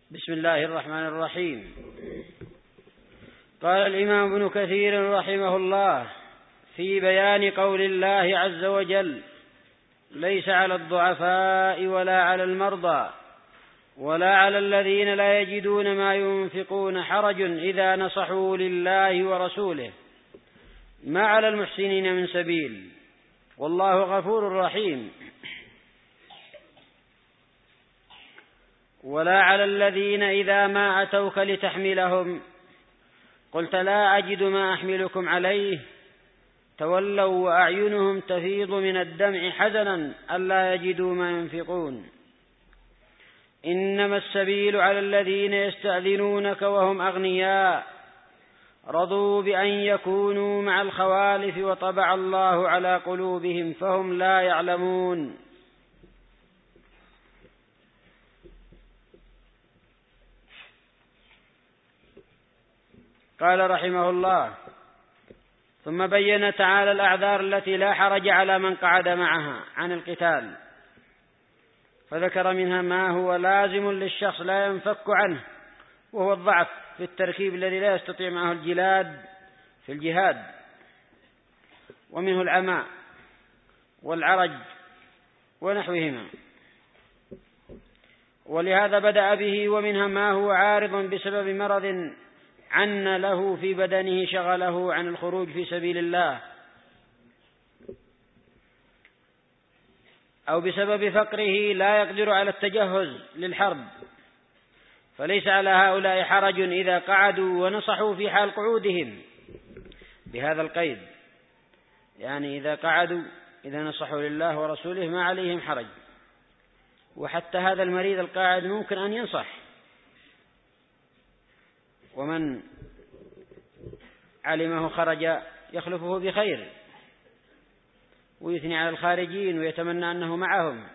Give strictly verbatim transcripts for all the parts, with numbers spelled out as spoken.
بسم الله الرحمن الرحيم. قال الإمام ابن كثير رحمه الله في بيان قول الله عز وجل: ليس على الضعفاء ولا على المرضى ولا على الذين لا يجدون ما ينفقون حرج إذا نصحوا لله ورسوله ما على المحسنين من سبيل والله غفور رحيم. ولا على الذين إذا ما أتوك لتحملهم قلت لا أجد ما أحملكم عليه تولوا وأعينهم تفيض من الدمع حزنا ألا يجدوا ما ينفقون. إنما السبيل على الذين يستأذنونك وهم أغنياء رضوا بأن يكونوا مع الخوالف وطبع الله على قلوبهم فهم لا يعلمون. قال رحمه الله: ثم بين تعالى الأعذار التي لا حرج على من قعد معها عن القتال، فذكر منها ما هو لازم للشخص لا ينفك عنه، وهو الضعف في التركيب الذي لا يستطيع معه الجلاد في الجهاد، ومنه العمى والعرج ونحوهما، ولهذا بدأ به. ومنها ما هو عارض بسبب مرض عن له في بدنه شغله عن الخروج في سبيل الله، أو بسبب فقره لا يقدر على التجهز للحرب، فليس على هؤلاء حرج إذا قعدوا ونصحوا في حال قعودهم بهذا القيد، يعني إذا قعدوا إذا نصحوا لله ورسوله ما عليهم حرج. وحتى هذا المريض القاعد ممكن أن ينصح، ومن علمه خرج يخلفه بخير، ويثني على الخارجين ويتمنى أنه معهم،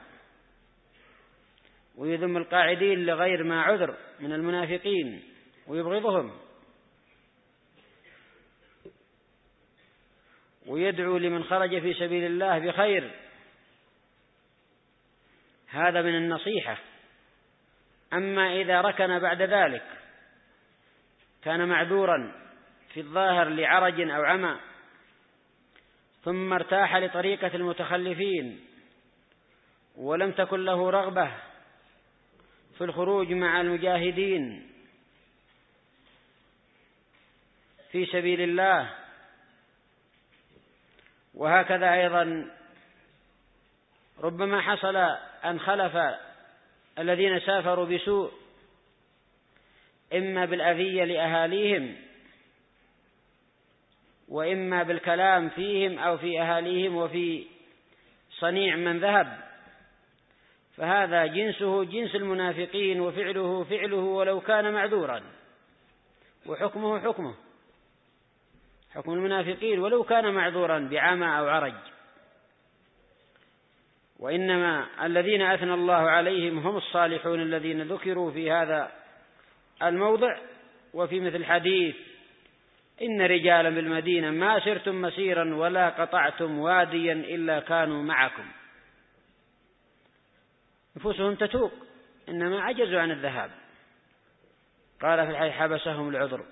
ويذم القاعدين لغير ما عذر من المنافقين ويبغضهم، ويدعو لمن خرج في سبيل الله بخير. هذا من النصيحة. أما إذا ركن بعد ذلك كان معذورا في الظاهر لعرج أو عمى، ثم ارتاح لطريقة المتخلفين ولم تكن له رغبة في الخروج مع المجاهدين في سبيل الله، وهكذا أيضا ربما حصل أن خلف الذين سافروا بسوء، إما بالأذية لأهاليهم وإما بالكلام فيهم أو في أهاليهم وفي صنيع من ذهب، فهذا جنسه جنس المنافقين وفعله فعله ولو كان معذورا، وحكمه حكمه حكم المنافقين ولو كان معذورا بعمى أو عرج. وإنما الذين أثنى الله عليهم هم الصالحون الذين ذكروا في هذا الموضع وفي مثل حديث: إن رجالا بالمدينة ما سرتم مسيرا ولا قطعتم واديا إلا كانوا معكم. نفوسهم تتوق إنما عجزوا عن الذهاب. قال في الحديث: حبسهم العذر.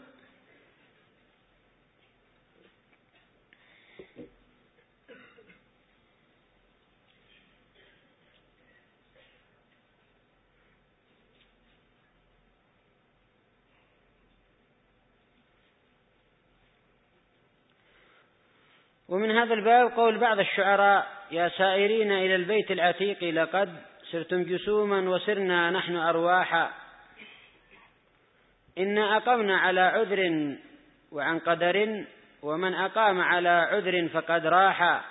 ومن هذا الباب قول بعض الشعراء: يا سائرين إلى البيت العتيق لقد سرتم جسوما وسرنا نحن أرواحا، إنا أقمنا على عذر وعن قدر ومن أقام على عذر فقد راحا.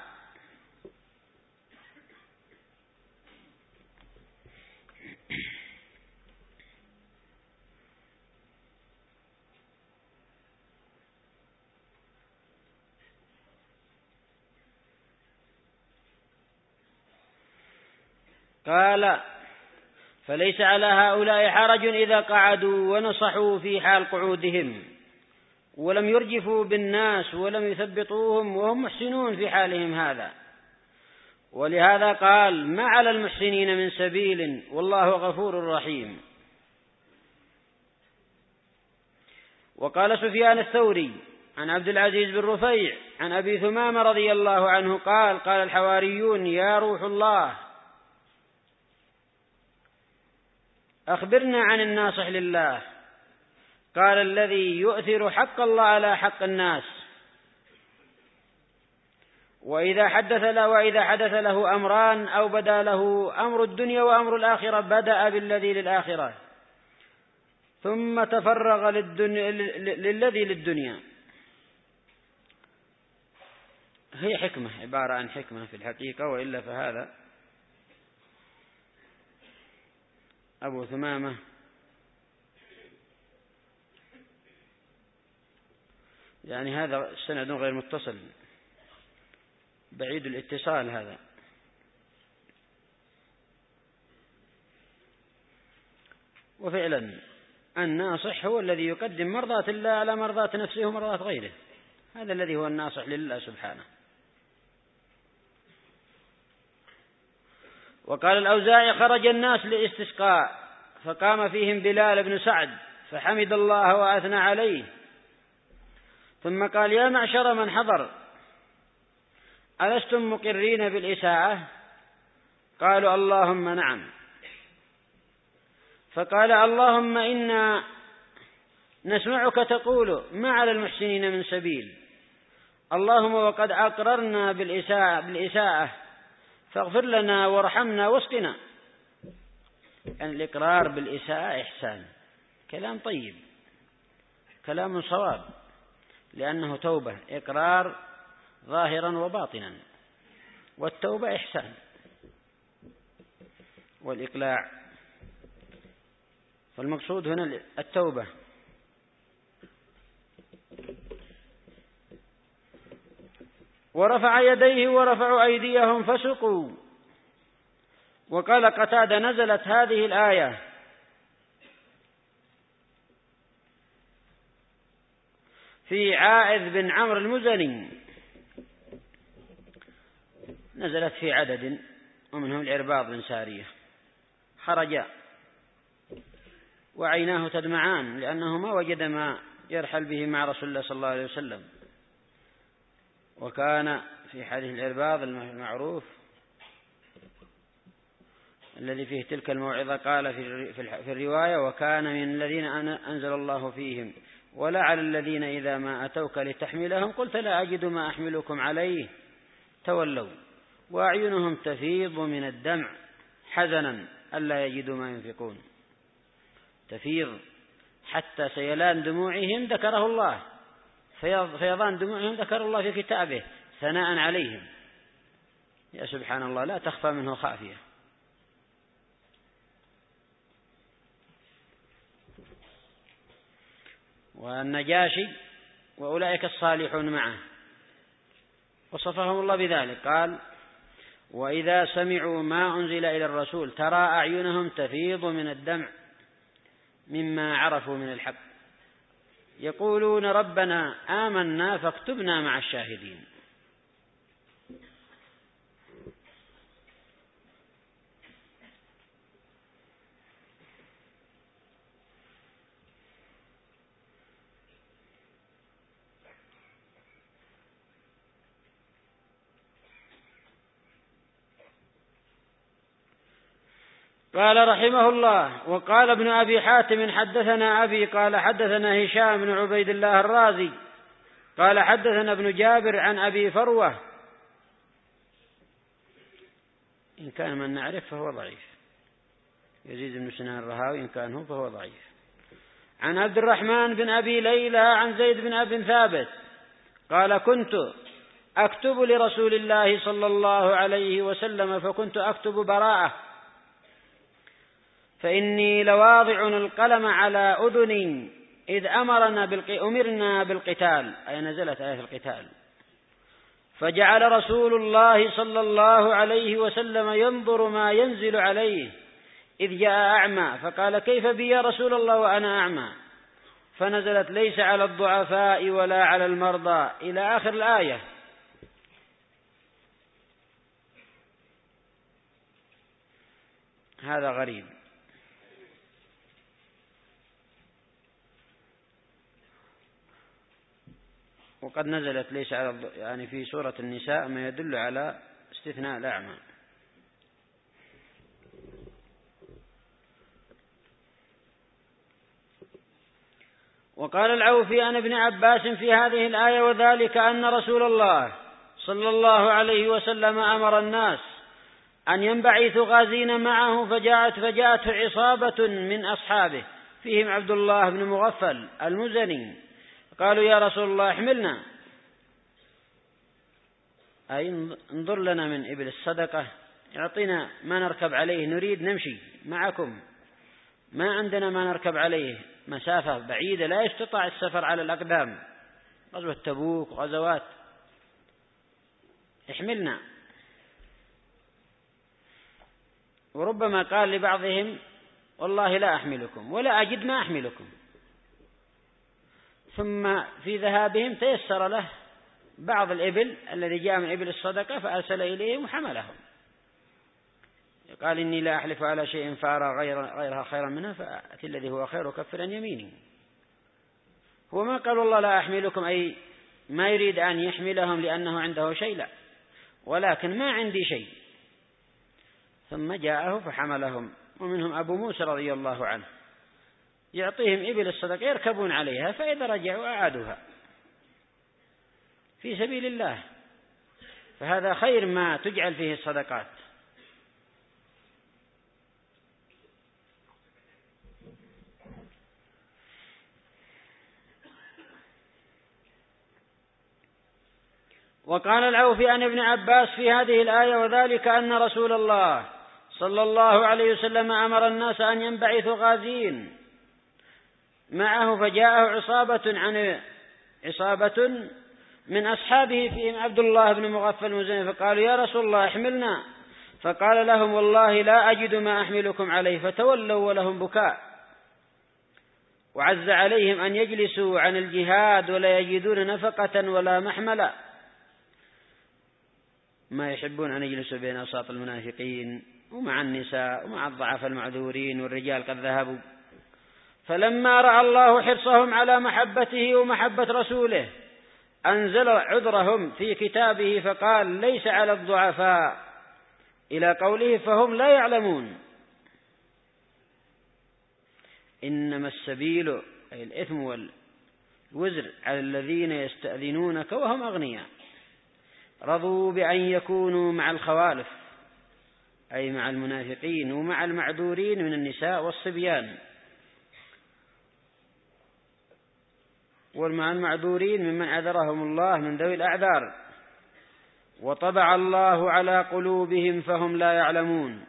قال: فليس على هؤلاء حرج إذا قعدوا ونصحوا في حال قعودهم ولم يرجفوا بالناس ولم يثبطوهم وهم محسنون في حالهم هذا. ولهذا قال: ما على المحسنين من سبيل والله غفور رحيم. وقال سفيان الثوري عن عبد العزيز بن رفيع عن أبي ثمامة رضي الله عنه قال قال الحواريون يا روح الله أخبرنا عن الناصح لله. قال الذي يؤثر حق الله على حق الناس، وإذا حدث له وإذا حدث له أمران أو بدا له أمر الدنيا وأمر الآخرة بدأ بالذي للآخرة ثم تفرغ للدنيا للذي للدنيا. هي حكمة، عبارة عن حكمة في الحقيقة، وإلا فهذا أبو ثمامة يعني هذا السند غير متصل، بعيد الاتصال هذا. وفعلا الناصح هو الذي يقدم مرضاة الله على مرضاة نفسه ومرضاة غيره، هذا الذي هو الناصح لله سبحانه. وقال الأوزاعي خرج الناس لاستسقاء فقام فيهم بلال بن سعد فحمد الله وأثنى عليه، ثم قال يا معشر من حضر ألستم مقرين بالإساءة؟ قالوا اللهم نعم. فقال اللهم إنا نسمعك تقول ما على المحسنين من سبيل، اللهم وقد أقررنا بالإساءة, بالإساءة فاغفر لنا وارحمنا واسقنا. يعني الإقرار بالإساءة إحسان، كلام طيب، كلام صواب، لأنه توبة، إقرار ظاهرا وباطنا، والتوبة إحسان والإقلاع. فالمقصود هنا التوبة. ورفع يديه ورفعوا أيديهم فسقوا. وقال قتادة نزلت هذه الآية في عائذ بن عمرو المزني، نزلت في عدد ومنهم العرباض بن سارية، خرج وعيناه تدمعان لأنه ما وجد ما يرحل به مع رسول الله صلى الله عليه وسلم. وكان في حديث العرباض المعروف الذي فيه تلك الموعظة قال في الرواية وكان من الذين أنزل الله فيهم ولا على الذين إذا ما أتوك لتحملهم قلت لا أجد ما أحملكم عليه تولوا وأعينهم تفيض من الدمع حزنا ألا يجدوا ما ينفقون. تفيض حتى سيلان دموعهم ذكره الله، فيضان دموعهم ذكر الله في كتابه ثناء عليهم. يا سبحان الله لا تخفى منه خافية. والنجاشي وأولئك الصالحون معه وصفهم الله بذلك، قال وإذا سمعوا ما أنزل إلى الرسول ترى أعينهم تفيض من الدمع مما عرفوا من الحق يقولون ربنا آمنا فاكتبنا مع الشاهدين. قال رحمه الله وقال ابن أبي حاتم حدثنا أبي قال حدثنا هشام بن عبيد الله الرازي قال حدثنا ابن جابر عن أبي فروة، إن كان من نعرف فهو ضعيف، يزيد بن سنان الرهاوي إن كان هو فهو ضعيف، عن عبد الرحمن بن أبي ليلى عن زيد بن أبي ثابت قال كنت أكتب لرسول الله صلى الله عليه وسلم فكنت أكتب براءة فإني لواضع القلم على أذن إذ أمرنا بالق... أمرنا بالقتال، أي نزلت آية القتال، فجعل رسول الله صلى الله عليه وسلم ينظر ما ينزل عليه إذ جاء أعمى فقال كيف بي يا رسول الله وأنا أعمى، فنزلت ليس على الضعفاء ولا على المرضى إلى آخر الآية. هذا غريب. وقد نزلت ليس على يعني في سورة النساء ما يدل على استثناء الأعمى. وقال العوفي عن ابن عباس في هذه الآية: وذلك أن رسول الله صلى الله عليه وسلم أمر الناس أن ينبعثوا غازين معه، فجاءت فجاءته عصابة من أصحابه فيهم عبد الله بن مغفل المزني، قالوا: يا رسول الله احملنا، أي انظر لنا من إبل الصدقة، اعطنا ما نركب عليه، نريد نمشي معكم، ما عندنا ما نركب عليه، مسافة بعيدة لا يستطاع السفر على الأقدام، غزوة تبوك وغزوات، احملنا. وربما قال لبعضهم: والله لا أحملكم ولا أجد ما أحملكم. ثم في ذهابهم تيسر له بعض الإبل الذي جاء من إبل الصدقة فأرسل إليهم وحملهم، قال: إني لا أحلف على شيء فأرى غير غيرها خيرا منها فأتي الذي هو خير وكفر عن يميني. هو ما قال والله لا أحملكم أي ما يريد أن يحملهم لأنه عنده شيء، لا، ولكن ما عندي شيء. ثم جاءه فحملهم. ومنهم أبو موسى رضي الله عنه يعطيهم إبل الصدقة يركبون عليها، فإذا رجعوا أعادوها في سبيل الله، فهذا خير ما تجعل فيه الصدقات. وقال العوفي عن ابن عباس في هذه الآية: وذلك أن رسول الله صلى الله عليه وسلم أمر الناس أن ينبعثوا غازين معه، فجاءه عصابة عن عصابة من أصحابه فيهم عبد الله بن مغفل المزني، فقالوا: يا رسول الله احملنا، فقال لهم: والله لا أجد ما أحملكم عليه، فتولوا ولهم بكاء. وعز عليهم أن يجلسوا عن الجهاد ولا يجدون نفقة ولا محملا، ما يحبون أن يجلسوا بين أوساط المنافقين ومع النساء ومع الضعف المعذورين، والرجال قد ذهبوا. فلما رأى الله حرصهم على محبته ومحبة رسوله أنزل عذرهم في كتابه فقال: ليس على الضعفاء، إلى قوله: فهم لا يعلمون. إنما السبيل أي الإثم والوزر على الذين يستأذنونك وهم أغنياء، رضوا بأن يكونوا مع الخوالف أي مع المنافقين ومع المعذورين من النساء والصبيان، ومع المعذورين ممن عذرهم الله من ذوي الأعذار، وطبع الله على قلوبهم فهم لا يعلمون.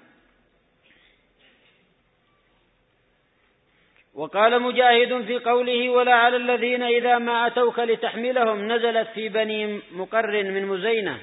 وقال مجاهد في قوله: ولا على الذين إذا ما أتوك لتحملهم، نزلت في بني مقرن من مزينة.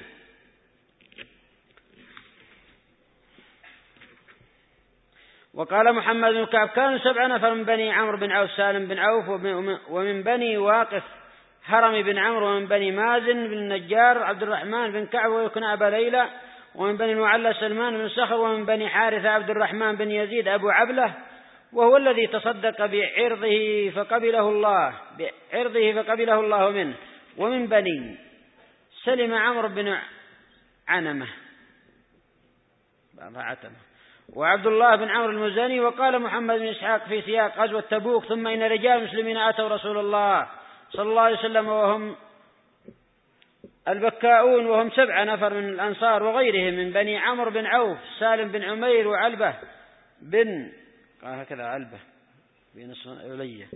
وقال محمد بن كعب: كانوا سبع نفر من بني عمرو بن عوف سالم بن عوف، ومن بني واقف هرم بن عمرو، ومن بني مازن بن النجار عبد الرحمن بن كعب ويكن أبا ليلى، ومن بني المعلى سلمان بن صخر، ومن بني حارثة عبد الرحمن بن يزيد أبو عبلة، وهو الذي تصدق بعرضه فقبله الله بعرضه فقبله الله منه. ومن بني سلم عمرو بن عنمة عتمة وعبد الله بن عمرو المزني. وقال محمد بن إسحاق في سياق غزوة تبوك: ثم إن رجال مسلمين أتوا رسول الله صلى الله عليه وسلم وهم البكاؤون، وهم سبع نفر من الأنصار وغيرهم من بني عمرو بن عوف، سالم بن عمير، وعلبة بن قال هكذا علبة بن علية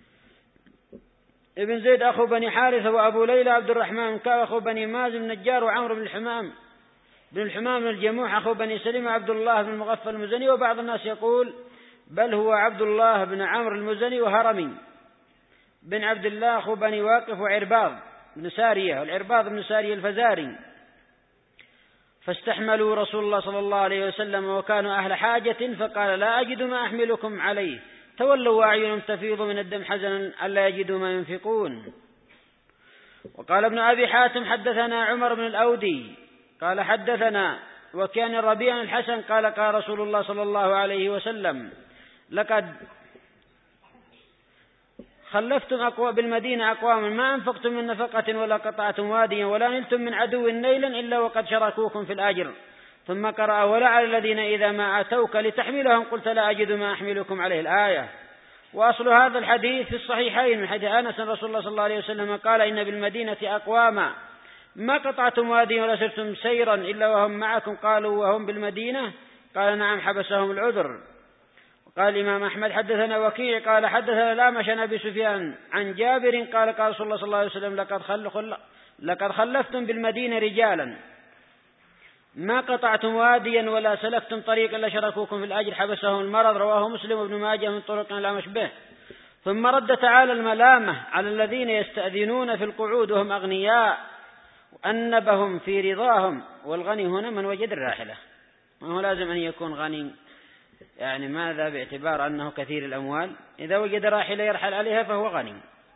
ابن زيد أخو بني حارثة، وأبو ليلى عبد الرحمن كان أخو بني مازن بن النجار، وعمرو بن الحمام بن الحمام بن الجموح أخو بني سليم، عبد الله بن مغفل المزني. وبعض الناس يقول: بل هو عبد الله بن عمرو المزني وهرمي بن عبد الله أخو بني واقف، وعرباض بن سارية العرباض بن سارية الفزاري. فاستحملوا رسول الله صلى الله عليه وسلم وكانوا أهل حاجة، فقال: لا أجد ما أحملكم عليه، تولوا وأعينهم تفيض من الدم حزنا ألا يجدوا ما ينفقون. وقال ابن أبي حاتم: حدثنا عمر بن الأودي قال حدثنا وكان الربيع الحسن قال: قال رسول الله صلى الله عليه وسلم: لقد خلفتم أقوى بالمدينة أقواما ما أنفقتم من نفقة ولا قطعتم واديا ولا نلتم من عدو نيلا إلا وقد شركوكم في الأجر. ثم قرأ ولا على الذين إذا ما أتوك لتحملهم قلت لا أجد ما أحملكم عليه الآية. وأصل هذا الحديث في الصحيحين من حديث أنس رسول الله صلى الله عليه وسلم قال إن بالمدينة أقواما ما قطعتم واديا ولا سرتم سيرا إلا وهم معكم. قالوا وهم بالمدينة؟ قال نعم حبسهم العذر. قال الإمام أحمد حدثنا وكيع قال حدثنا الأعمش عن أبي سفيان عن جابر قال قال رسول الله صلى الله عليه وسلم لقد, خل... لقد خلفتم بالمدينة رجالا ما قطعتم واديا ولا سلكتم طريقا لشركوكم في الأجر حبسهم المرض. رواه مسلم وابن ماجه من طرق لا مشبه. ثم رد تعالى الملامة على الذين يستأذنون في القعود وهم أغنياء وأنبهم في رضاهم. والغني هنا من وجد الراحلة، وهو لازم أن يكون غني، يعني ماذا باعتبار أنه كثير الأموال؟ إذا وجد راحلة يرحل عليها فهو غني.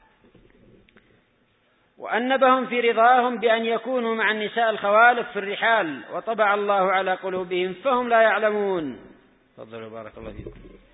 وأنبهم في رضاهم بأن يكونوا مع النساء الخوالف في الرحال وطبع الله على قلوبهم فهم لا يعلمون. تفضلوا بارك الله فيكم.